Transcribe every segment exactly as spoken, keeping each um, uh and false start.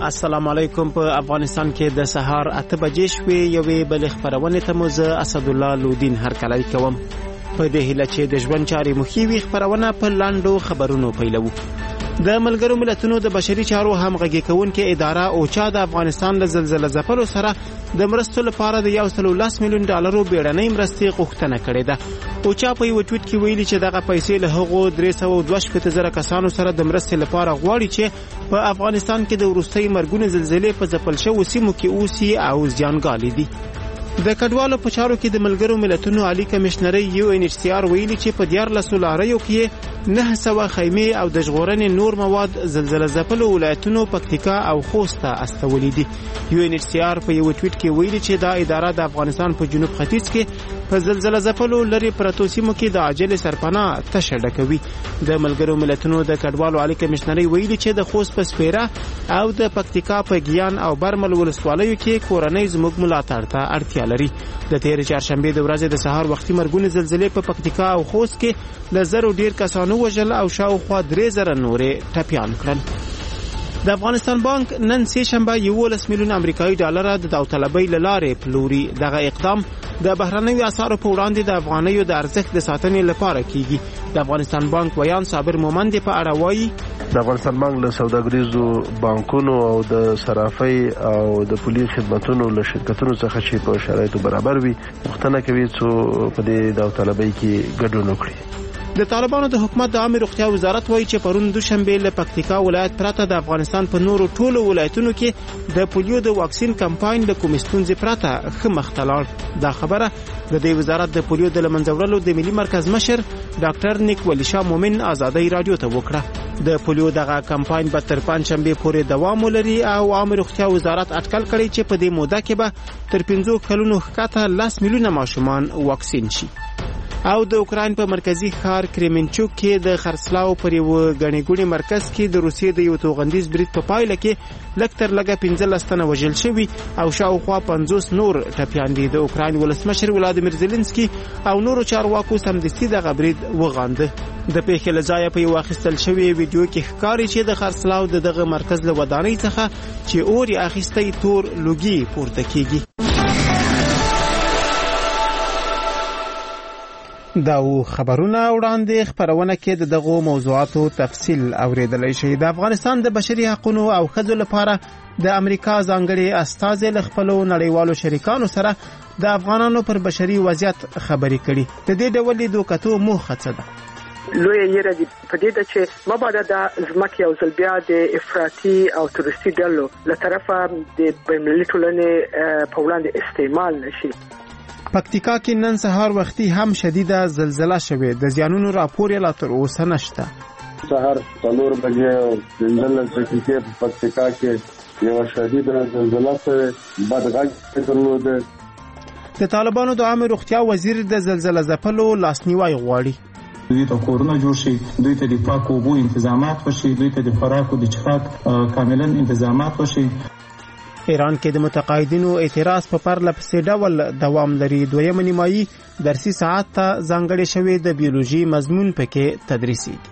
السلام علیکم. په افغانستان کې د سهار اته بجې شوې یوې بلې خبرونې ته مو زه اسدالله لودین هرکلی کوم. په دې هیله چې د ژوند چارې مخې وي خبرونه په لاندو خبرونو پیلوو. د ملګرو ملتونو د بشري چارو همغږي کوونکې اداره اوچا د افغانستان له زلزلې ځپلو سره د مرستو لپاره د یو سل لس میلیون ډالرو بیړنۍ مرستې غوښتنه کړې ده. اوچا په یو ټویټ کې ویلي چې دغه پیسې له هغو درې سوه دوه شپېته زره کسانو سره د مرستې لپاره غواړي چې په افغانستان کې د وروستۍ مرګونې زلزلې په ځپل شوو سیمو کې اوسي او زیانګالي دي. د کډوالو په چارو کې د ملګرو ملتونو عالی کمشنري یو ان ایچ سی آر ویلي چې په دیارلسو لاریو کې نه سوه خیمې او د ژغورنې نور مواد زلزلې ځپلو ولایتونو پکتیکا او خوست ته استولي دي. یو ان ایچ سی آر په یو ټویټ کې ویلي چې دا اداره د افغانستان په جنوب ختیځ کې په زلزلې ځپلو لري پرتو سیمو کې د عاجل سرپناه تشه ډکوي. د ملګرو ملتونو د کډوالو عالی کمشنري ویلي چې د خوست په سپیره او د پکتیکا په ګیان او برمل ولسوالیو کې کورنۍ زموږ ملاتړ ته اړتیا لري. د تیر چهارشنبه د ورځې د سهار وختي مرګونې زلزلې په پکتیکا او خوست کې ل زرو ډیر کسانو وژل او شاوخوا درې زره نورې ټپیان کړل. د افغانستان بانک نن سه شنبه یولس میلیون امریکایي ډالر د داوطلبۍ له لارې پلوري. دغه اقدام د بهرنیو اسعارو په وړاندې د افغانیو د ارزښت د ساتنې لپاره کیږي. د افغانستان بانک ویان صابر مومند په اړه وایي د افغانستان بانک له سوداګریزو بانکونو او د صرافۍ او د پولي خدماتونو له شرکتونو څخه چې په شرایطو برابر وي غوښتنه کوي چې په دې داوطلبۍ کې ګډون وکړي. د طالبانو د حکومت د عامه روغتیا وزارت وایي چې پرون دوشنبه له پکتیکا ولایت پرته د افغانستان په نورو ټولو ولایتونو کې د پولیو د واکسین کمپاین له کومې ستونزې پرته ښه مخته لاړ. دا خبره د دې وزارت د پولیو د له منځه وړلو د ملي مرکز مشر ډاکټر نیک ولی شاه مومن ازادۍ رادیو ته وکړه. د پولیو دغه کمپاین به تر پنځشنبه پورې دوام ولري او عامه روغتیا وزارت اټکل کړی چې په دې موده کې به تر پنځو کلونو ښکته لس میلیونه ماشومان واکسین شي. او د اوکراین په مرکزی ښار کریمنچوک کې د خرڅلاو پر یو غنی ګونی مرکز کې د روسیې د یو توغندیز برید په پایله کې لکتر لګه پنځلس تنه وژل شوي او شاوخوا پنځوس نور ټپیان دي. د اوکراین ولسمشر ولادیمیر زيلنسکي او نورو چارواکو سمدستي د غبرید وغانده. د پیښې لځای په یو اخیستل شوی ویډیو کې ښکاري چې د خرڅلاو د دغه مرکز له ودانۍ څخه چې اوري اخیستي تور لوګي پورته کیږي. دا و خبرونه وړاندې خبرونه کې د دغه موضوعاتو تفصیل اوریدلای شي. د افغانستان د بشري حقوقو او ښځو لپاره د امریکا ځانګړي استازي له خپل نړیوالو شریکانو سره د افغانانو پر بشري وضعیت خبرې کړي. د دې ډول دوکتو موخه څه ده؟ لوی یره دی په دې د چې مبادا د ځمکې او زلبیا د افراطي او تورستي ډلو له طرفه د بین‌المللي ټولنې په وړاندې استعمال نشي. پکتیکا کې نن سهار وختي هم شدیده زلزلہ شوه. د زیانونو راپور لا تر اوسه نشته. سهار څلور بجې زلزلہ چې په پکتیکا کې یو شدیده زلزلہ سره بدغږ درلوده. د طالبانو د عامه روغتیا وزیر د زلزلہ ځپلو لاسنیوي غواړي. دوی ته کورونه جوړ شي، دوی ته د پاکو اوبو تنظیمات وشي، دوی ته د خوراک او د څښاک کاملا تنظیمات وشي. ایران کې د متقاعدینو اعتراض په پرله پسې ډول دوام لري. دویمه نیمایي درسي ساعت ته ځانګړې شوې د بیولوژي مضمون پکې تدریسي دي.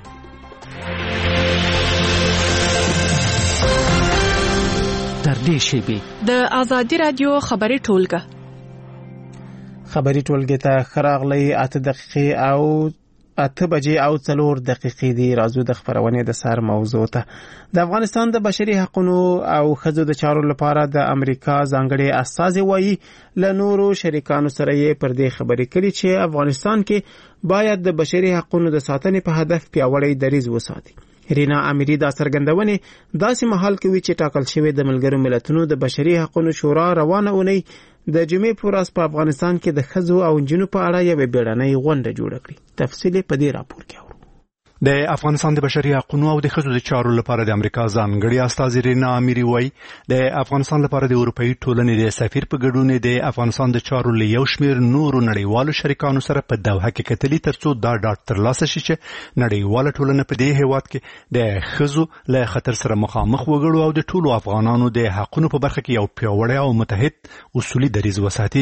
تر دې شیبې د آزادي رادیو خبري ټولګه خبري ټولګه ته خراغلي اته دقیقې او اته بجې او څلور دقیقې دی. راځو د خبرونې د سر موضوع ته. د افغانستان د بشري حقوقو او ښځو د چارو لپاره د امریکا ځانګړي استازي وایي له نورو شریکانو سره یې پر دې خبرې کړي چې افغانستان کې باید د بشري حقوقو د ساتنې په هدف پیاوړی دریځ وساتي. رینا امیری دا څرګندونه داسې مهال کوي چې ټاکل شوی د ملګرو ملتونو د بشري حقوقو شورا روانه اونۍ د جمعې پر ورځ په افغانستان کې د ښځو او نجونو په اړه یو بیړنۍ غونډه جوړه کړې. تفصیل په دې راپور کې اورو. د افغانستان د بشري حقوقو او د ښځو د چارو لپاره د امریکا ځانګړي استازي رینا امیری وایي د افغانستان لپاره د اروپאי ټولنې د سفیر په ګډون د افغانستان د چارو له یو شمېر نورو نړیوالو شریکانو سره په دوحه کې کتلي ترڅو دا ډاډ ترلاسه شي چې نړیواله ټولنه په دې هیواد کې د ښځو له خطر سره مخامخ وګړو او د ټولو افغانانو د حقوقو په برخه کې یو پیاوړی او متحد اصولي دریځ وساتي.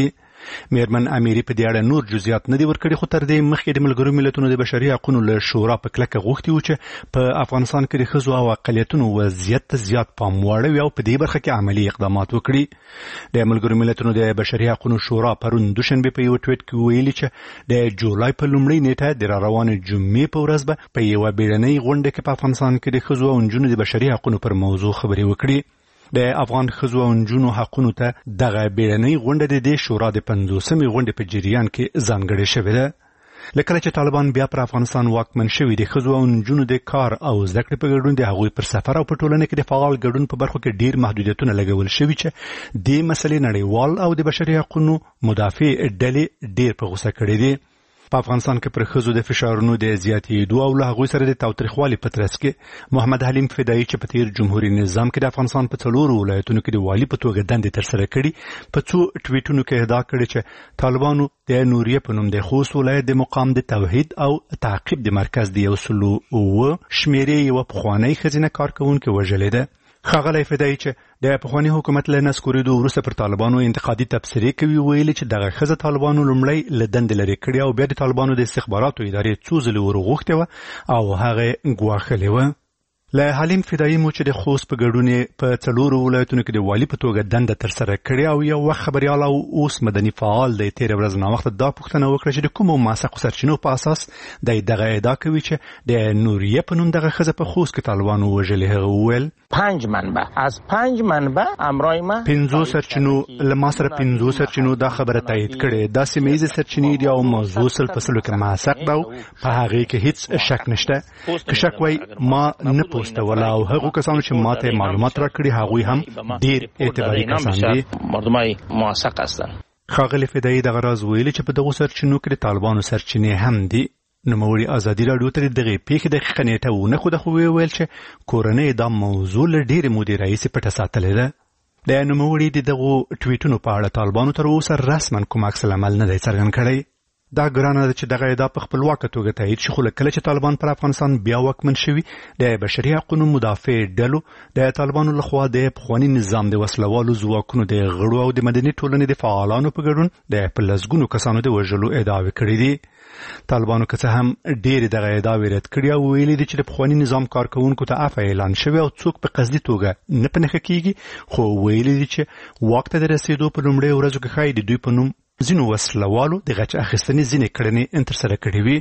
میرمن امیری په دې اړه نور جزئیات نه دي ورکړي، خو تر دې مخکې د ملګرو ملتونو د بشري حقوقو له شورا په کلکه غوښتي و چې په افغانستان کې د ښځو او اقلیتونو وضعیت ته زیات پام واړوي او په دې برخه کې عملي اقدامات وکړي. د ملګرو ملتونو د بشري حقوقو شورا پرون دوشنبه په یو ټویټ کې ویلي چې د جولای په لومړۍ نیټه د روانې جمعې په ورځ به په یوه بیړنۍ غونډه کې په افغانستان کې د ښځو او نجونو د بشري حقوقو پر موضوع خبرې وکړي. د افغان ښځو او نجونو حقونو ته دغه بیړنۍ غونډه د دې شورا د پنځوسمې غونډې په جریان کې ځانګړې شوې ده. لکه چې طالبان بیا پر افغانستان واکمن شوي، د ښځو او نجونو د کار او زده کړې په ګډون د هغوی پر سفر او په ټولنه کې د فعال ګډون په برخو کې ډیر محدودیتونه لګول شوي چې دې مسلې نړیوال او د بشري حقوقو مدافع ډلې ډیر په غوسه کړي دي. په افغانستان کې پر ښځو د فشارونو د زیاتېدو او له هغوی سره د تاوتریخوالي په ترڅ کې محمد حلیم فدایي چې په تیر جمهوریت نظام کې د افغانستان په څلورو ولایتونو کې د والي په توګه دندې ترسره کړي، په څو ټویټونو کې ادعا کړې چې طالبانو د نوریه په نوم د خوست ولایت د مقام د توحید او تعقیب د مرکز د یو سلو اووه شمېرې یوه پخوانۍ ښځینه کارکوونکې وژلې ده. ښاغلی فدایي چې د پخواني حکومت له نسکورېدو وروسته پر طالبانو انتقادي تبصرې کوي، ویلي چې دغه ښځه طالبانو لومړی له دندې لرې کړې او بیا د طالبانو د استخباراتو ادارې څو ځلې ورغوښتې وه او هغه ګواښلې وه. له حلیم فدایي مو چې د خوست په ګډون په څلورو ولایتونو کې د والي په توګه دنده ترسره کړې او یو وخت خبریال او اوس مدني فعال دی تېره ورځ ناوخته دا پوښتنه وکړه چې د کومو موثقو سرچینو په اساس دی دغه ادعا کوي چې د نوریه په نوم دغه ښځه په خوست کې طالبانو وژلې. هغه وویل پنج منبع از پنج منبع امرای ما پنځو سرچینو له ما سره پنځو سرچینو دا خبره تایید کړې. دا سیمه ییزې سرچینې دي او موضوع سل په سلو کې موثق ده او په هغې کې هیڅ شک نشته. که شک وای ما نه پوسټوله او هغو کسانو چې ماته معلومات راکړي هغوی هم ډیر اعتباري کسان دي، مردمای موثق هستن. ښاغلی فدایي دغه راز ویلي چې په دغو سرچینو کې د طالبانو سرچینې هم دي. نوموړي ازادي راډیو ته د دغې پیښې دقیقه نیټه ونه ښوده، خو ویل چې کورنۍ دا موضوع له ډېرې مودې راهیسې پټه ساتلې ده. د نوموړي د دغو ټویټونو په اړه طالبانو تر اوسه رسما کوم عکس العمل نه دی څرګند کړی. دا ګرانه ده چې دغه ادعا په خپلواکه توګه تایید شي، خو کله چې طالبان پر افغانستان بیا واکمن شوي، د بشري حقوقو مدافع ډلو د طالبانو لخوا د پخواني نظام د وسلوالو ځواکونو د غړو او د مدني ټولنې د فعالانو په ګډون د په لسګونو کسانو د وژلو ادعاوې کړې دي. طالبانو که څه هم ډېرې دغه ادعاوې رد کړي او ویلي دي چې د پخواني نظام کارکوونکو ته عفوه اعلان شوی او څوک په قصدي توګه نه په نښه کېږي، خو ویلي دي چې واک ته د رسېدو په لومړیو ورځو کې ښایي د دوی په نوم ځینو وسلوالو د غچ اخیستنې ځینې کړنې ترسره کړې وي.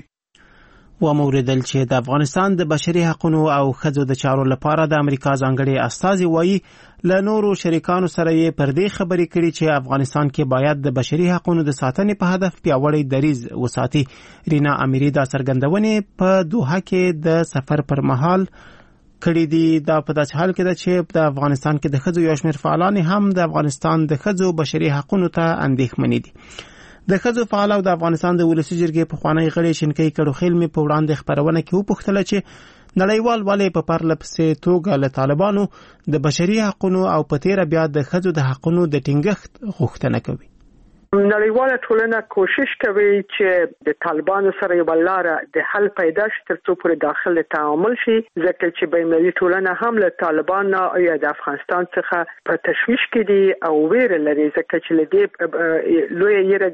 وموریدل چې د افغانستان د بشري حقوقو او ښځو د چارو لپاره د امریکا ځانګړي استازي وایي له نورو شریکانو سره یې پر دې خبرې کړي چې افغانستان کې باید د بشري حقوقو د ساتنې په هدف پیاوړی دریځ وساتي. رینا امیری دا څرګندونې په دوحه کې د سفر پر مهال کړي دي. دا په داسې حال کې ده چې د افغانستان کې د ښځو یو شمېر فعالان هم د افغانستان د ښځو بشري حقوقو ته اندېښمنې دي. د ښځو فعال او د افغانستان د ولسي جرګې پخوانی غړي شینکۍ کړوخیل مې په وړاندې خبرونه کې وپوښتله چې نړیوال ولې په پرله پسې توګه له طالبانو د بشري حقوقو او په تیره بیا د ښځو د حقوقو د ټینګښت غوښتنه کوي. نړیواله ټولنه کوشش کوي چې د طالبانو سره یو لاره د حل پیدا شي تر څو پورې داخله تعامل شي، ځکه چې بین‌المللي ټولنه هم له طالبان یا د افغانستان څخه په تشویش کې دي او ویره لري، ځکه چې لدې لوی یره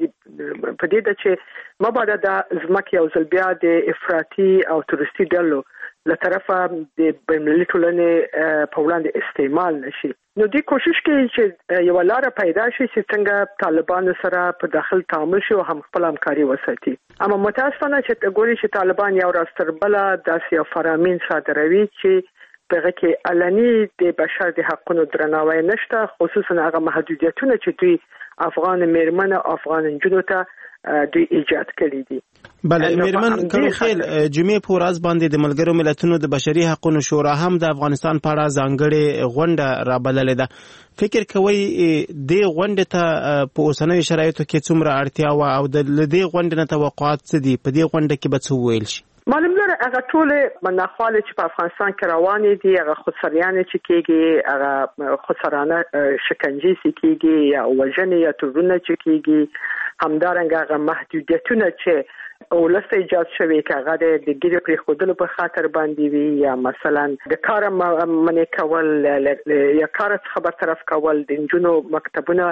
په دې ده چې مبادا د ځمکې او ځلبیا د افراطي او تروریستي ډلو له طرفه د بین‌المللي ټولنې په وړاندې استعمال نشي. نو دې کوشش کوي چې یو لاره پیدا شي چې څنګه طالبان سره په داخل تعامل شي او هم خپل همکاري وساتي. اما متاسفانه چې ګوري چې طالبان یو راز تر بله داسې یو فرامین صادروي چې په کې علني د بشر د حقوقو درناوی نشته، خصوصا هغه محدودیتونه چې دوی افغان میرمن او افغان نجونو ته دوی ایجاد کړی دي. بله میرمن کړوخیل جمعې په ورځ باندې د ملګرو ملتونو د بشري حقوقو شورا هم د افغانستان په اړه ځانګړې غونډه رابللې ده. فکر کوي د غونډې ته په اوسنیو شرایطو کې څومره اړتیا وه او د دې غونډې نه توقعات څه دي؟ په دې غونډه کې به څه وویل شي؟ معلوم لري هغه ټول مناخواله چې په افغانستان کې روانې دي، هغه خودسریانه چې کېږي، هغه خودسرانه شکنجې چې کېږي یا وژنې یا تورونه چې کېږي، همدارنګه هغه محدودیتونه چې ولسته ایجاد شوی که هغه د ګیرې پرېښودلو په خاطر باندې وي یا مثلا د کار منع کول یا کار څخه برطرف کول، د نجونو مکتبونه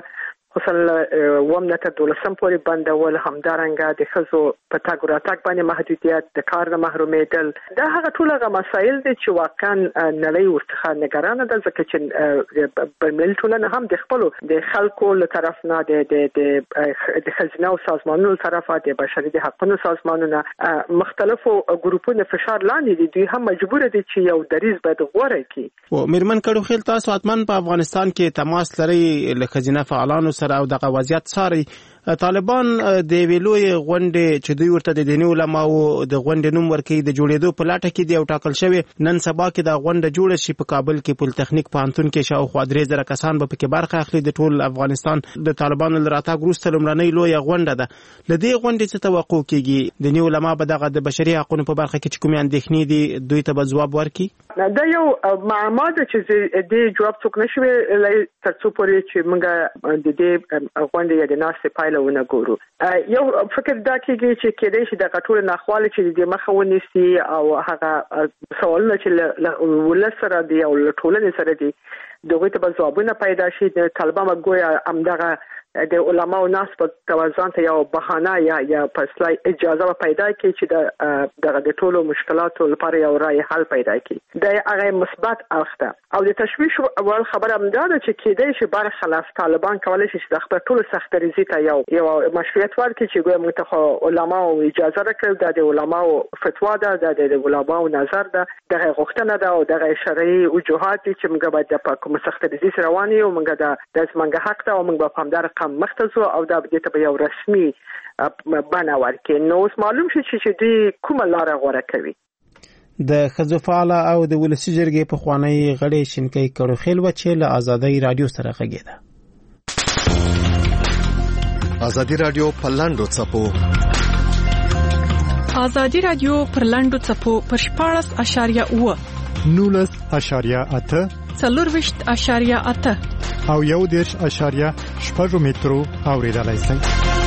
خصوصا ومنه تر دولسم پورې بندول، همدارنګه د ښځو په تګ راتګ باندې محدودیت، د کار نه محرومیدل، دا هغه ټول هغه مسایل دي چې واقعا نړۍ ورڅخه نگرانه ده، ځکه چې بین‌المللي ټولنه هم د خپلو د خلکو له طرف نه د د د خزینه او سازمانونو له طرفه د بشري د حقوقو سازمانونو مختلفو ګروپونو فشار لاندې دي، دوی هم مجبور دي چې یو دریز باید غوره کړي. او میرمن کډو خیل تاسو اتمن په افغانستان کې تماس لري له خزینه فعالانو سره او دغه وضعیت ساري. طالبان د ویلوی غونډې چې دوی ورته د دیني علماو د غونډې نوم ورکړي د جوړېدو په لاټه کې دی او ټاکل شوی نن سبا کې د غونډه جوړه شي په کابل کې پول تخنیک پوهنتون کې شاوخوا درې زره کسان به پکې برخه اخلي. د ټول افغانستان د طالبانو له راتګ وروسته لومړنۍ لویه غونډه ده. له دې غونډې څه توقع کېږي؟ دیني علما به دغه د بشري حقوقو په برخه کې چې کومې اندېښنې دي دوی ته به ځواب ورکړي؟ دا یو معما ده چې د جواب څوک نشوي تر څو پورې چې موږ د دې غونډې یا د ناستې پایله ونه ګورو. یو فکر دا کېږي چې کېدای شي د غټول ناخواله چې د مخه ونیسي او هغه سوالونه چې ولس سره دی او ټولنې سره دی دغه ته به ځوابونه پیدا شي. د طالبان ګویا همدغه د علماو ناس په توازن ته یو بهانه یا یا فیصله اجازه پیدا کړي چې د دغه د ټولو مشکلاتو لپاره یو رای حل پیدا کړي. د هغه مثبت اخته او د تشویش اول خبره هم دا ده چې کېدای شي برخلاف طالبان کولای شي چې د خپل ټولو سختریزي ته یو یو مشروعیت ورکړي چې ګویا موږ ته علماو اجازه راکړي د علماو فتوا ده د علماو نظر ده دغه غوښتنه ده او دغه شرعي وجوهات چې موږ باید په کوم سختریزي سره رواني او موږ د د منګه حق ته او موږ په همدار مختزو او دا به ته یو رسمي بنا ورکې. نو اوس معلوم شي چې دوی کومه لار غوره کوي. د ښځو فعاله او د ولسي جرګې په خوانی غړي شینکۍ کړو خیل و چې له آزادۍ رادیو سره غږیده. آزادۍ رادیو په لاندو څپو آزادۍ رادیو پر لاندو څپو پر شپاړس اشاریه اوه نولس اشاریه اته څلورویشت اشاریه اته او یو دېرش اشاریه شپږ مترو اوریدلای شئ.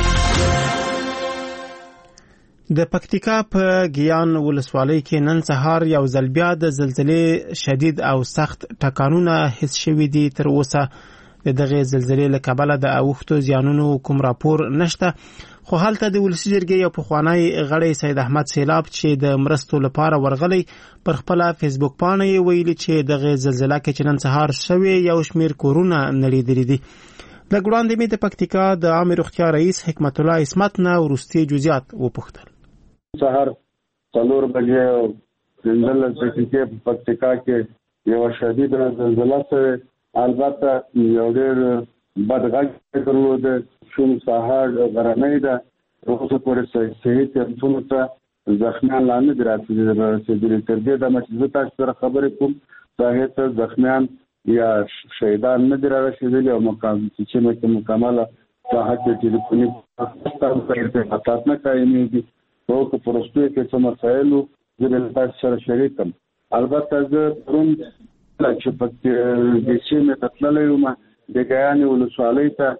د پکتیکا په ګیان ولسوالۍ کې نن سهار یو ځل بیا د زلزلې شدید او سخت ټکانونه حس شوي دي. تر اوسه د دغه زلزلې له کبله د اوښتو زیانونو کوم راپور نشته، خو هلته د ولسي جرګې یو پخوانی غړی سید احمد سیلاب چې د مرستو لپاره ورغلی پر خپل فیسبوک باندې یې ویلي چې دغه زلزلہ کې چې نن سهار شوی یو شمیر کورونه نړېدلي دي. لږ وړاندې مې د پکتیکا د عامې روغتیا رئیس حکمت الله عصمت نه وروستي جزئیات وپوښتل. سهار څلور بجې زلزلہ چې په پکتیکا کې یو شدید زلزلہ سره البته یو ډېر بد غږ درلود. شوم سهار غرمه ده روزه پورې صحیح ترڅو ته زخمیان لاندې دراتلي تر دې د مشزه تاسو سره خبرې کوم صحیح ته زخمیان یا شهیدان نه درارسېدلي او مقام چې مې مکمله صحت ټلیفوني تاسو سره حساس نه کوي دي او په پروستو کې څه مسایلو د تاسو سره شریکم. البته زه پرون چې په دې چې مې تطللې وم د ګیان ولسوالۍ ته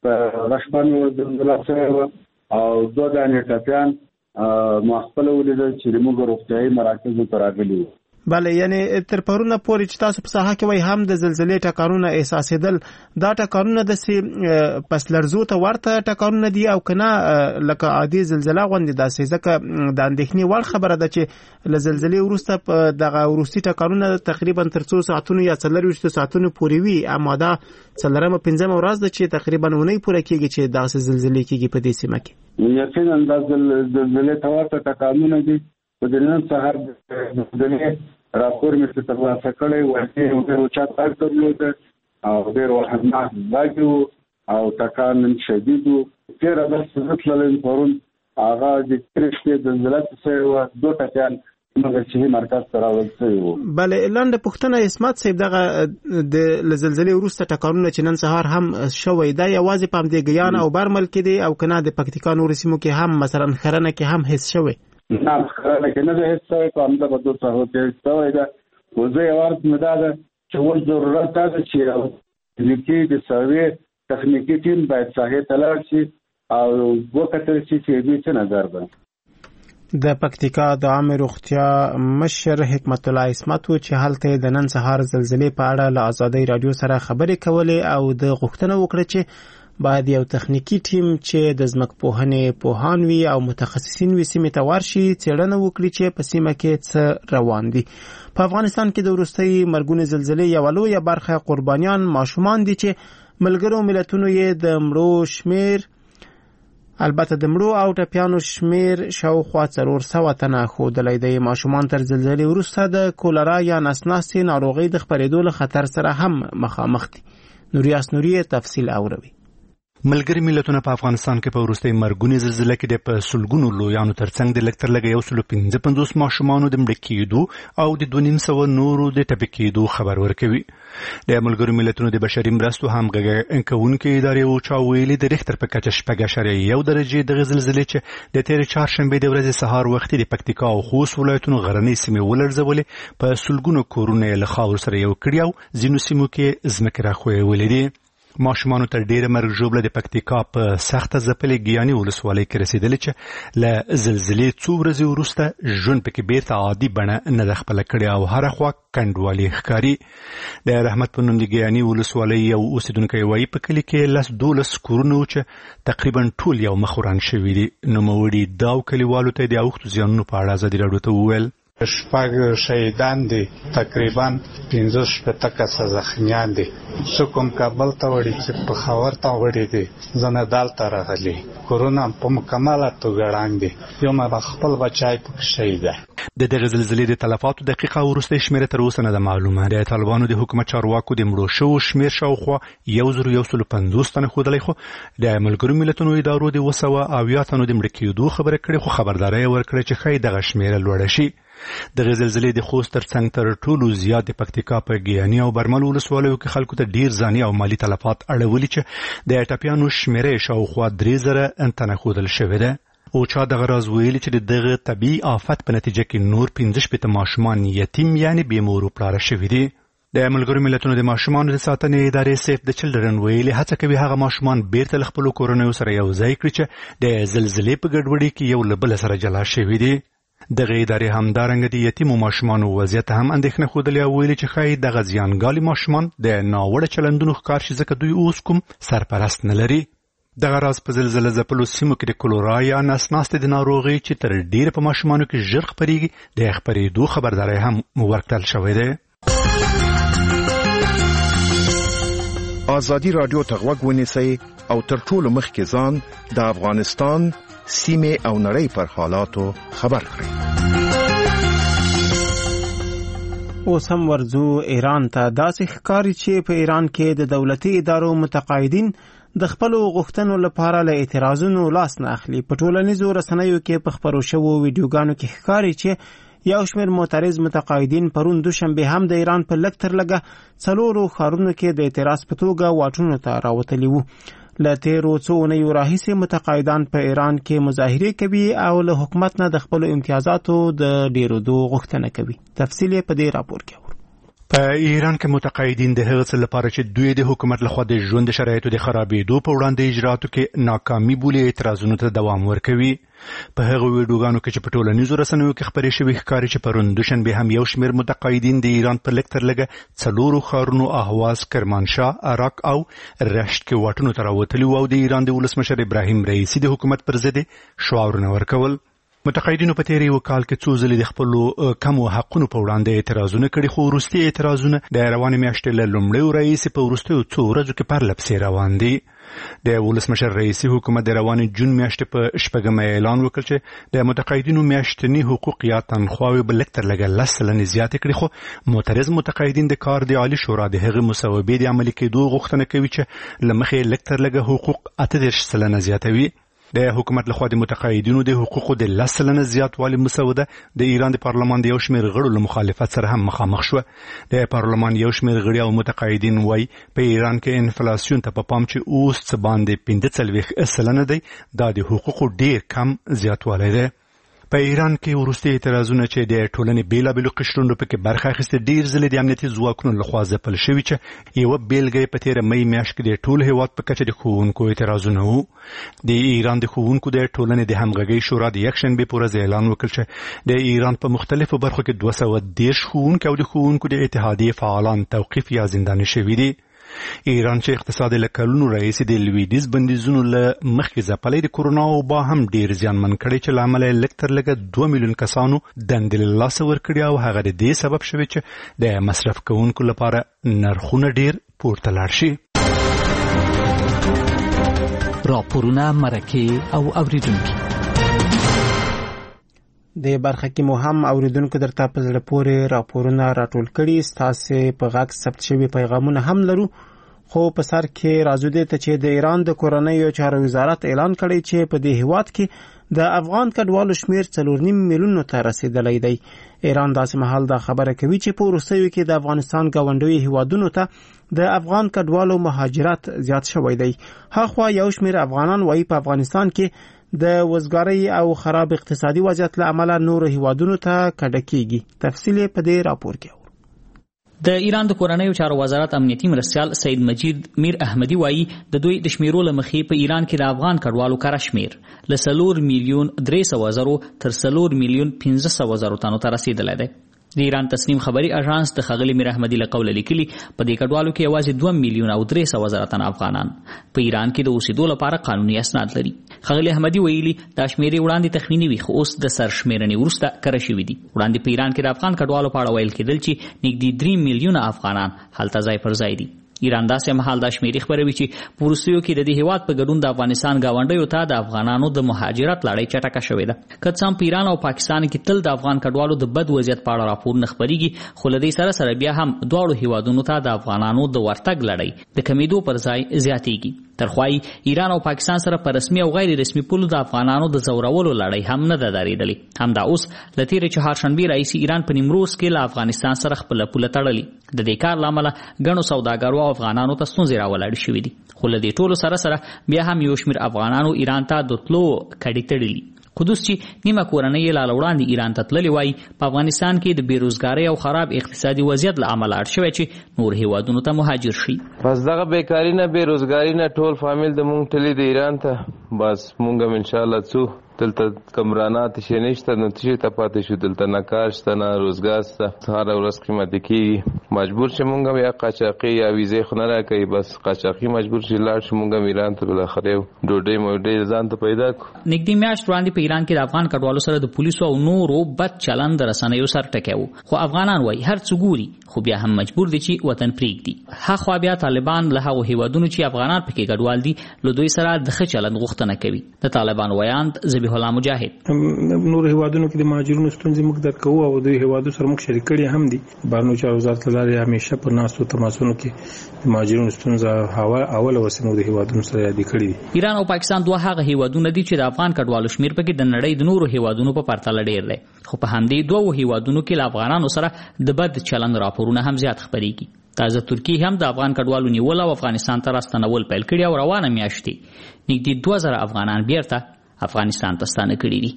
رشمن زلزلہ سره او دوه دانې ټپیان مخفل ولیدل چې موږ روغتیايي مراکزو ته راغلي وو. بله یعنی تر پرونه پورې چې تاسو په ساحه کې وای هم د زلزلې ټکانونه احساسېدل، دا ټکانونه د سي پس لرزو ته ورته ټکانونه دي او کنه لکه عادي زلزلہ غوندې داسې، ځکه د اندېښنې وړ خبره ده چې له زلزلې وروسته په دغه وروستي ټکانونه تقریبا تر څو ساعتونو یا څلرویشت ساعتونو پورې وي، اما دا څلورمه پنځمه ورځ ده چې تقریبا ونی پوره کېږي چې داسې زلزلې کېږي په دې سیمه کې. یقینا د زلزلې ته ورته ټکانونه دي. په دې نن سهار د راپور مې څه ترلاسه کړی و چې ډېر اوچت غږ درلود او ډېر وحشتناک غږ و او ټکان شدید و. تېره ورځ زه تللی پرون هغه د تېرې شپې زلزله چې سوې وه دوه ټپیان زموږ صحي مرکز ته راوړل سوي وو. بله لنډه پوښتنه عصمت صاحب، دغه د له زلزلې وروسته ټکانونه چې نن سهار هم شوی دا یوازې په همدې ګیان او برمل کې دی او که نه د پکتیکا نورو سیمو کې هم مثلا خرنه کې هم حس شوی؟ نه خرنه کې نه ده حس شوی، په همدا په دوه ساعتو کې حس شوی ده. خو زه یو عرض مې دا ده چې اوس ضرورت دا ده چې فزیکي د سروې تخنیکي ټیم باید ساحې ته لاړ شي او وکتل شي چې دوی څه نظر ده. د پکتیکا د عامې روغتیا مشر حکمت الله عصمت و چې هلته د نن سهار زلزلې په اړه له آزادۍ رادیو سره خبرې کولې او د غوښتنه وکړه چې باید یو تخنیکی ټیم چې د ځمکپوهنې پوهان وي او متخصصین وي سیمې ته ورشي څېړنه وکړي چې په سیمه کې څه روان دي. په افغانستان کې د وروستۍ مرګونې زلزلې یوه لویه برخه قربانیان ماشومان دي چې ملګرو ملتونو یې د مړو شمیر البته د مړو او ټپیانو شمیر شاوخوا څلور سوه تنه ښودلی دی. ماشومان تر زلزلې وروسته د کولرا یا نسناستې ناروغۍ د خپرېدو له خطر سره هم مخامخ دي. نوریاس نوري تفصیل اوروي. ملګری ملتونه په افغانستان کې په وروستۍ مرګونې زلزلې کې د په سلګونو لویانو ترڅنګ د لږ تر لږه یو سلو پنځه پنځوس ماشومانو د مړه کېدو او د دوه نیم سوه نورو د ټپي کېدو خبر ورکوي. د ملګرو ملتونو د بشري مرستو همغږي کوونکې ادارې اوچا ویلي د ریختر په کچه شپږ اعشاریه یو درجې دغه زلزلې چې د تېرې چهارشنبې د ورځې سهار وختي د پکتیکا او خوست ولایتونو غرنۍ سیمې ولړزولې، په سلګونو کورونه یې له خاورو سره یو کړي او ځینو سیمو کې ځمکې راښویولې دي. ماشومانو تر ډیره مرګ ژوبله د پکتیکا په سخته ځپلې ګیاني ولسوالۍ کې رسېدلې چې له زلزلې څو ورځې وروسته ژوند پکې بیرته عادي بڼه نه ده خپله کړې او هره خوا کنډوالي ښکاري. د رحمت په نوم د ګیاني ولسوالۍ یو اوسېدونکی وایي په کلي کې لس دولس کورونه وو چې تقریبا ټول یو مخ وران شوي دي. نوموړي دا کلیوالو ته د اوښتو زیانونو په اړه ازادي راډیو ته وویل شپږ شهیدان دي، تقریبا پنځه شپېته کسه زخمیان دي. څوک هم کابل ته وړي چې پېښور ته وړي دي، ځنه دلته راغلي. کورونه په مکمله توګه ړنګ دي. یو ما خپل بچی پکې شهید دی. د دغه زلزلې د تلفاتو دقیقه وروستۍ شمېره تر اوسه نه ده معلومه. د طالبانو د حکومت چارواکو د مړو شوو شمېر شاوخوا یو زر یو سلو پنځوس تنه ښودلی، خو د ملګرو ملتونو ادارو د اوه سوه اویا تنو د مړه کېدو خبره کړې، خو خبرداری یې ورکړې چې ښایي دغه شمېره لوړه شي. دغه زلزلې د خوست ترڅنګ تر ټولو زیات د پکتیکا په ګیاني او برمل ولسوالیو کې خلکو ته ډیر ځاني او مالي تلفات اړولي چې د ټپیانو شمېره شاوخوا درې زره تنه ښودل شوې ده. اوچا دغه راز ویلي چې د دغه طبیعي آفت په نتیجه کې نور پنځه شپېته ماشومان یتیم یعنې بې مور و پلاره شوي دي. د ملګرو ملتونو د ماشومانو د ساتنې ادارې سیف د چلډرن ویلي هڅه کوي هغه ماشومان بیرته له خپلو کورنیو سره یو ځای کړي چې د زلزلې په ګډوډۍ کې یو له بله سره جلا شوي دي. دغه ادارې همدارنګه د یتیمو ماشومانو وضعیت هم اندېښنه ښودلې او ویلي چې ښایي دغه زیانګالي ماشومان د ناوړه چلندونو ښکار شي ځکه دوی اوس کوم سرپرست نه لري. دغه راز په زلزله ځپلو سیمو کې د کولرا یا نسناستې د ناروغۍ چې تر ډیره په ماشومانو کې ژر خپرېږي د خپرېدو خبرداری هم ورکړل شوی دی. ازادي راډیو ته غوږ ونیسئ او تر ټولو مخکې ځان د افغانستان سیمې او نړۍ پر حالاتو خبر کړئ. اوس هم ورځو ایران ته. داسې ښکاري چې په ایران کې د دولتي ادارو متقاعدین د خپلو غوښتنو لپاره له اعتراضونو لاس نه اخلي. په ټولنیزو رسنیو کې په خپرو شوو ویډیوګانو کې ښکاري چې یو شمېر معترض متقاعدین پرون دوشنبه هم د ایران په لږ تر لږه څلورو ښارونو کې د اعتراض په توګه واټونو ته راوتلي وو. له تیرو څو اونیو راهیسې متقاعدان په ایران کې مظاهرې کوي او له حکومت نه د خپلو امتیازاتو د ډیرېدو غوښتنه کوي. تفصیل یې په دې راپور کې اورو. په ایران کې متقاعدین د هغه څه لپاره چې دوی د حکومت لخوا د ژوند د شرایطو د خرابېدو په وړاندې اجراتو کې ناکامي بولي اعتراضونو ته دوام ورکوي. په هغه ویډیوګانو کې چې په ټولنیزو رسنیو کې خپرې شوي ښکاري چې پرون دوشنبه هم یو شمېر متقاعدین د ایران په لږ تر لږه څلورو ښارونو اهواز، کرمانشاه، عراق او رشت کې واټونو ته راوتلي وو او د ایران د ولسمشر ابراهیم رئیسي د حکومت پر ضد شعارونه ورکول. متقاعدینو په تېرې یوه کال کې څو ځلې د خپلو کمو حقونو په وړاندې اعتراضونه کړي، خو وروستي اعتراضونه د روانې میاشتې له لومړیو راهیسې په وروستیو څو ورځو کې پرله پسې روان دي. د ولسمشر رئیسي حکومت د روانې جون میاشتې په شپږمه اعلان وکړ چې د متقاعدینو میاشتني حقوق یا تنخواوې به لږ تر لږه لس سلنې زیاتې کړي، خو معترض متقاعدین د کار د عالي شورا د هغې مصوبې د عملي کېدو غوښتنه کوي چې له مخې لږ تر لږه حقوق اته دېرش سلنه زیاتوي. د حکومت لخوا د متقاعدینو د حقوقو د لس سلنه زیاتوالي مسوده د ایران د پارلمان د یو شمېر غړو له مخالفت سره هم مخامخ شوه. د پارلمان یو شمېر غړي او متقاعدین وایي په ایران کې انفلاسیون ته په پام چې اوس څه باندې پنځه څلوېښت سلنه دی، دا د حقوقو ډېر کم زیاتوالی دی. په ایران کې وروستي اعتراضونه چې د ټولنې بیلابیلو قشرونو پکې برخه اخیستې ډېر ځلې د امنیتي ځواکونو لخوا ځپل شوي چې یوه بیلګه یې په تېره مۍ میاشت کې د ټول هېواد په کچه د ښوونکو اعتراضونه وو. د ایران د ښوونکو د ټولنې د همغږۍ شورا د یکشنبې په ورځ اعلان وکړ چې د ایران په مختلفو برخو کې دوه سوه دېرش ښوونکي او د ښوونکو د اتحادیې فعالان توقیف یا زنداني شوي دي. ایران چې اقتصاد له کلونو راهیسې د لویدیز بندیزونو له مخکې ځپلی د کورونا وبا هم ډېر زیانمن کړی چې له امله یې لږ تر لږه دوه میلیون کسانو دندې له لاسه ورکړي او هغه د دې سبب شوی چې د مصرف کوونکو لپاره نرخونه ډېر پورته لاړ شي. راپورونه، مرکې او اوریدونکي د برخه کې مو هم اوریدونکو درته په زړه پورې راپورونه راټول کړي. ستاسې په غږ ثبت شوي پیغامونه هم لرو، خو په سر کې راځو دې ته چې د ایران د کورنیو چارو وزارت اعلان کړی چې په دې هیواد کې د افغان کډوالو شمیر څلور نیم میلیونو ته رسیدلی دی. ایران داسې مهال دا خبره کوي چې په وروستیو کې د افغانستان ګاونډیو هیوادونو ته د افغان کډوالو مهاجرت زیات شوی دی. هاخوا یو شمیر افغانان وایي په افغانستان کې د وزګارۍ او خراب اقتصادي وضعیت له امله نور هیوادونو ته کډه کیږي. تفصیل په دې راپور کې. د ایران د کورنیو چارو وزارت امنیتي مرستیال سید مجید میر احمدی وایي د دوی د شمیرو له مخې په ایران کې د افغان کډوالو کره شمیر له څلور میلیون درې سوه زرو تر څلور میلیون پنځه سوه زرو تنو ته رسیدلی دی. د ایران تصنیم خبري اژانس د ښاغلي میر احمدي له قوله لیکلي په دې کډوالو کې یوازې دوه میلیون او درې سوه زره تنه افغانان په ایران کې د اوسېدو لپاره قانوني اسناد لري. ښاغلي احمدي ویلي دا شمیرې وړاندې تخمیني وي خو اوس د سرشمیرنې وروسته کره شوي دي. وړاندې په ایران کې د افغان کډوالو په اړه ویل کېدل چې نږدې درې میلیونه افغانان هلته ځای پر ځای دي. ایران داسې مهال دا شمیرې خبروي چې په وروستیو کې د دې هیواد په ګډون د افغانستان ګاونډیو ته د افغانانو د مهاجرت لړۍ چټکه شوې ده. که څه هم په ایران او پاکستان کې تل د افغان کډوالو د بد وضعیت په اړه راپورونه خپریږي، خو له دې سره سره بیا هم دواړو هیوادونو ته د افغانانو د ورتګ لړۍ د کمیدو پر ځای زیاتېږي. ترخوای ایران او پاکستان سره په رسمي او غیر رسمي پولو د افغانانو د زورولو لړۍ هم نه ده درېدلې. همدا اوس له تېرې چهارشنبې راهیسې ایران په نیمروز کې له افغانستان سره خپله پوله تړلې. د دې کار له امله ګڼو سوداګرو او افغانانو ته ستونزې راولاړې شوې دي. خو له دې ټولو سره سره بیا هم یو شمېر افغانانو ایران ته د تلو کډې تړلي. قدوس چې نیمه کورنۍ یې لا له وړاندې ایران ته تللې وایي په افغانستان کې د بېروزګارۍ او خراب اقتصادي وضعیت له امله اړ شوی چې نور هیوادونو ته مهاجر شي. بس دغه بیکاري نه بېروزګاري نه ټول فامیل د مونږ تللی د ایران ته، بس مونږ هم انشاءالله څو دلته کمرانات شي نشته، نو تشي ته پاتې شو. دلته نه کار شته نه روزګار شته، هره ورځ قیمتي کېږي. مجبور چې مونږ هم یا قاچاقي یا ویزې خو نه راکوي، بس قاچاقي مجبور چې لاړ شو. مونږ هم ایران ته بالاخره ډوډۍ موډۍ ځان ته پیدا کړو. نږدې میاشت وړاندې په ایران کې د افغان کډوالو سره د پولیسو او نورو بد چلند د رسنیو سر ټکی و، خو افغانان وایي هر څه ګوري خو بیا هم مجبور دي چې وطن پرېږدي. هاخوا بیا طالبان له هغو هیوادونو چې افغانان پکې ګډوال دي له دوی سره د ښه چلند غوښتنه کوي. د طالبان ویاند ذبیح الله مجاهد نور هیوادونو کې د مهاجرینو ستونزې موږ درک کوو او دوی هیوادو سره موږ شریک کړي هم دي. بهرنیو چارو وزارت له لارې همیشه په ناستو تماسونو کې د مهاجرینو ستونزه اوله ورسې موږ د هیوادونو سره یادې کړي دي. ایران او پاکستان دوه هغه هیوادونه دي چې د افغان کډوالو شمیر پکې د نړۍ د نورو هیوادونو په پرتله ډېر دی، خو په همدې دوو هیوادونو کې له افغانانو سره د بد چلند راپورونه هم زیات خپریږي. تازه ترکی هم د افغان کډوالو نیول او افغانستان ته راستنول پیل کړي او روانه میاشتې نږدې دوه زره افغانان بیرته افغانستان ته ستانه کړي دي.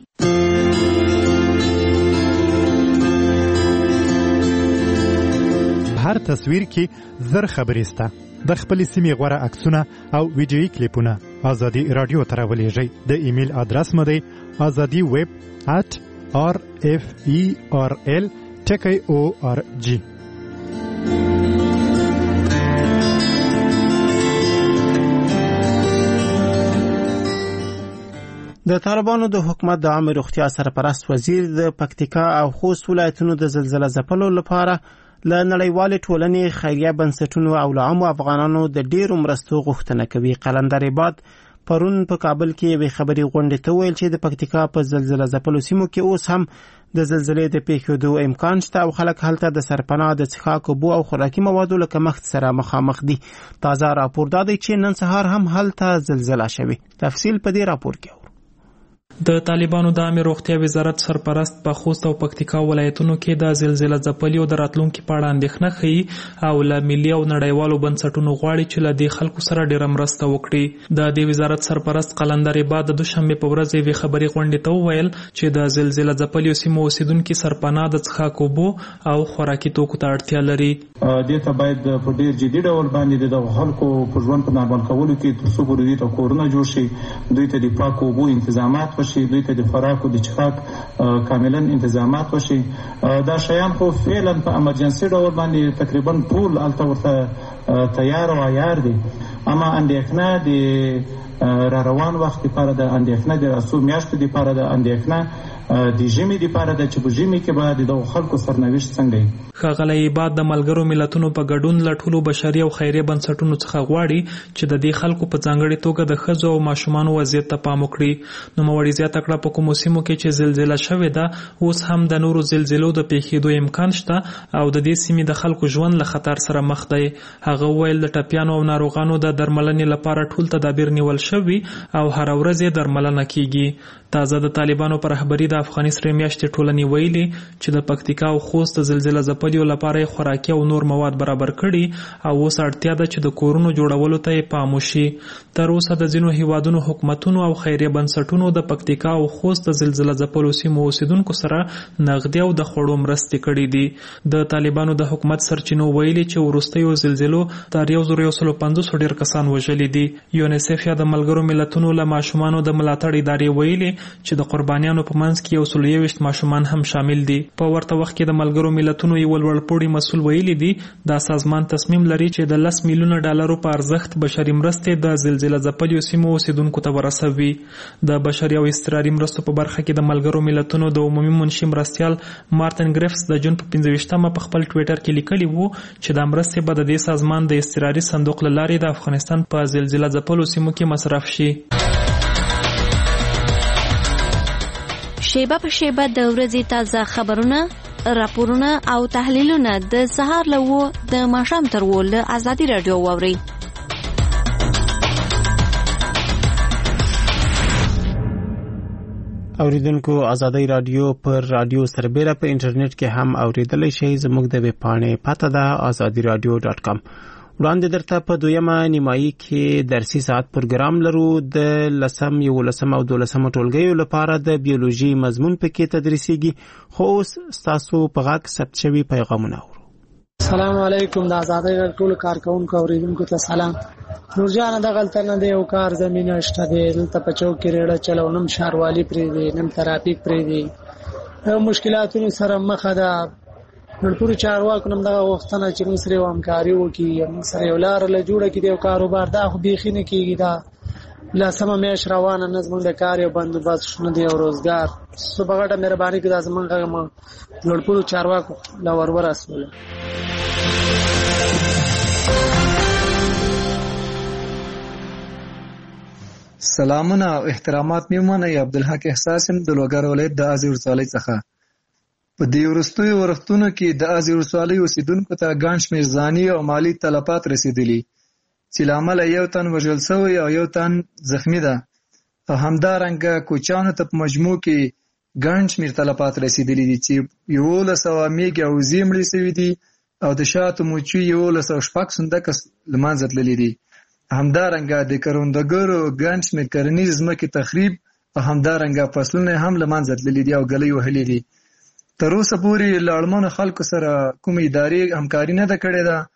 هر تصویر کې زر خبرې سته. د خپلې سیمې غوره عکسونه او ویډیویي کلیپونه ازادي رادیو ته راولېږئ. د ایمیل ادرس مو دی ازادي ویب ات آر اف ای آر ال ټکی او آر جی. د طالبانو د حکومت د عامه روغتیا سرپرست وزیر د پکتیکا او خوست ولایتونو د زلزلې ځپلو لپاره له نړیوالې ټولنې خیریه بنسټونو او له عامو افغانانو د ډېرو مرستو غوښتنه کوي. قلندر عباد پرون په کابل کې یوې خبري غونډې ته ویل چې د پکتیکا په زلزلې ځپلو سیمو کې اوس هم د زلزلې د پیښېدو امکان شته او خلک هلته د سرپناه د څښاک اوبو او خوراکي موادو له کمښت سره مخامخ دي. تازه راپور دا دی چې نن سهار هم هلته زلزله شوې. تفصیل په دې راپور کې. د طالبانو د عامه روغتیا وزارت سرپرست په خوست او پکتیکا ولایتونو کې د زلزلې ځپلو د راتلونکو په اړه اندېښنه ښیي او له ملي او نړیوالو بنسټونو غواړي چې له دې خلکو سره ډېره مرسته وکړي. د دې وزارت سرپرست قلندر عباد د دوشنبې په ورځ یوې خبري غونډې ته وویل چې د زلزلې ځپلو سیمو اوسیدونکي سرپناه د څښاک اوبو او خوراکي توکو ته اړتیا لري. دې ته باید په ډېر جدي ډول باندې د خلکو په ژوند په نابل کولو کې تر څو پورې دې ته کورونه جوړ شي، دوی ته د پاکو اوبو انتظامات وشي، دوی ته د خوراک او د چښاک کاملا انتظامات وشي. دا شیان خو فعلا په امرجنسي ډول باندې تقریبا ټول هلته ورته تیار او عیار دي. اما اندېښنه د را روان وخت لپاره ده، اندېښنه د راسو میاشتو لپاره ده، اندېښنه د ژمي لپاره ده چې په ژمي کې به د دغو خلکو سرنوشت څنګه وي. ښاغلی عباد د ملګرو ملتونو په ګډون له ټولو بشري او خیریه بنسټونو څخه غواړي چې د دې خلکو په ځانګړې توګه د ښځو او ماشومانو وضعیت ته پام وکړي. نوموړي زیاته کړه په کومو سیمو کې چې زلزله شوې ده اوس هم د نورو زلزلو د پیښېدو امکان شته او د دې سیمې د خلکو ژوند له خطر سره مخ دی. هغه وویل د ټپیانو او ناروغانو د درملنې لپاره ټول تدابیر نیول شوي او هره ورځ یې درملنه کیږي. تازه د طالبانو پر رهبري د افغاني سرې میاشتې ټولنې ویلي چې د پکتیکا او خوست زلزله ځپلیو لپاره یې خوراکي او نور مواد برابر کړي او اوس اړتیا ده چې د کورونو جوړولو ته یې پام وشي. تر اوسه د ځینو هیوادونو حکومتونو او خیریه بنسټونو د پکتیکا او خوست زلزله ځپلو سیمو اوسیدونکو سره نغدي او د خوړو مرستې کړي دي. د طالبانو د حکومت سرچینو ویلي چې وروستیو زلزلو تر یو زر یو سلو پنځوس ډیر کسان وژلي دي. یونیسف یا د ملګرو ملتونو له ماشومانو د ملاتړ ادارې ویلي چې د قربانیانو په منځ کې یو سل یوویشت ماشومان هم شامل دي. په ورته وخت کې د ملګرو ملتونو یو لوړپوړي مسؤل ویلي دي دا سازمان تصمیم لري چې د لس میلیونه ډالرو په ارزښت بشري مرستې د زلزله ځپلیو سیمو اوسیدونکو ته ورسوي. د بشري او اضطراري مرستو په برخه کې د ملګرو ملتونو د عمومي منشي مرستیال مارتن ګریفس د جون په پنځه ویشتمه په خپل ټویټر کې لیکلي وو چې دا مرستې به د دې سازمان د اضطراري صندوق له لارې د افغانستان په زلزله ځپلو سیمو کې مصرف شي. شیبه په شیبه د ورځې تازه خبرونه، راپورونه او تحلیلونه د سهار له وو د ماښام تر وو له ازادي راډیو واورئ. اوریدونکو ازادي راډیو پر رادیو سربېره په انټرنیټ کې هم اوریدلای شئ. زموږ د ویب پاڼې پته ده ازادي رادیو ډاټ کام. وړاندې درته په دویمه نیمایي کې درسي ساعت پروګرام لرو. د لسم یولسم او دولسم ټولګیو لپاره د بیولوژي مضمون پکې تدریسیږي. خو اوس ستاسو په غږ ثبت شوي پیغامونه اورو. السلام علیکم. د ازادي راډیو ټول کارکونکو اوریدونکو ته سلام. نورجان دغلته نه دی او کار زمينه شته دی. دلته په چوک کې ریړه چلو نم شاروالي پرې دی، نم ترافیک پرې دی، مشکلاتونو سره مخ ده. ټول چارواکو نم دغه وختونه چې موږ سره همکاري وکړي، موږ سره یو لار له جوړه کړي او کاروبار دا خو بیخي نه کیږي. دا لاسمه میش روانه نه زموږ د کار یو بندوبست شونه دی او روزګار صبح غټه مهرباني کوي دا زموږ غو ټول چارواکو لا ور ورسول. سلامونه او احترامات میمنه. عبدالحق احساسم د لوګر ولایت د ازي ورسالۍ څخه. په دې وروستیو وختونو کې د ازي ورسالۍ اوسیدونکو ته ګڼ شمېر ځاني او مالي تلفات رسیدلي چې له امله یو تن وژل شوی او یو تن زخمی ده او همدارنګه کوچیانو ته په مجموع کې ګڼ شمېر تلفات رسیدلي دي چې یولس سوه میږې او وزې مړې شوي دي او د شاتو موچي یولس سوه شپږ صندوقه له منځه تللي دي. همدارنګه د کروندګرو ګڼ شمېر کرنیز ځمکې تخریب او همدارنګه فصلونه هم له منځه تللي دي او ګلۍ وهلي دي. تر اوسه پورې له اړمنو خلکو سره کومې ادارې همکاري نه ده کړې ده.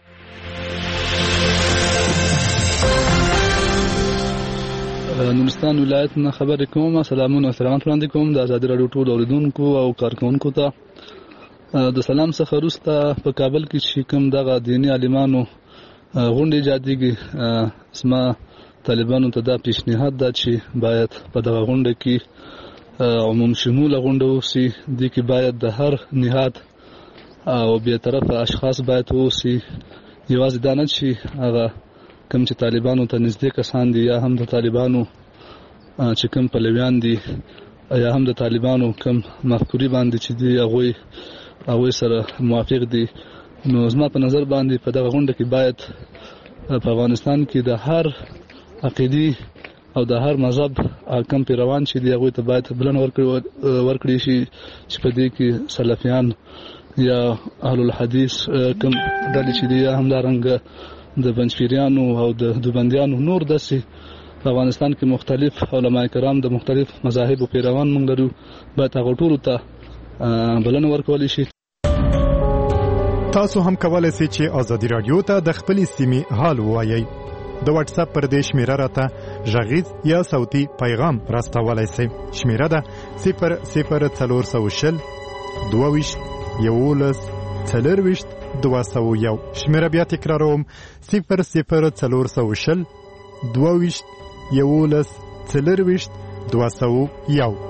نورستان ولایت نه خبرې کوم. سلامونه او احترامات وړاندې کوم د ازادي راډیو ټول اوریدونکو او کارکونکو ته. د سلام څخه وروسته په کابل کې چې کوم دغه دیني عالمانو غونډې جاديږي، اسما طالبانو ته دا پیشنهاد ده چې باید په دغه غونډه کې عموم شموله غونډه وشي. دې کې باید د هر نهاد او بیطرفه اشخاص باید وشي. یوازې دا نه چې هغه کوم چې طالبانو ته نږدې کسان دي یا هم د طالبانو چې کوم پلویان دي یا هم د طالبانو کوم مفکوري باندې چې دي هغوی هغوی سره موافق دي. نو زما په نظر باندې په دغه غونډه کې باید په افغانستان کې د هر عقیدي او د هر مذهب کم پیروان چې دی هغوی ته باید بلنه ورکړي شي چې په دې کې سلفیان یا اهل الحدیث کم ډلې چې دي یا همدارنګه د پنجپیریانو او د دوبندیانو نور داسې په افغانستان کې مختلف علما کرام د مختلف مذاهب او پیروان موږ لرو، باید هغو ټولو ته بلنه ورکولی شي. تاسو هم کولای شئ چې ازادي راډیو ته د خپلې سیمې حال ووایئ. د واتس اپ پر دې شمیره راته غږیز یا صوتي پیغام راستولای شئ. شمیره ده صفر صفر څلور سوه شل دوه ویشت یولس څلور ویشت دوه سوه یو. شمیره بیا تکراروم صفر صفر څلور سوه شل دوه ویشت یولس څلور ویشت دوه سوه یو.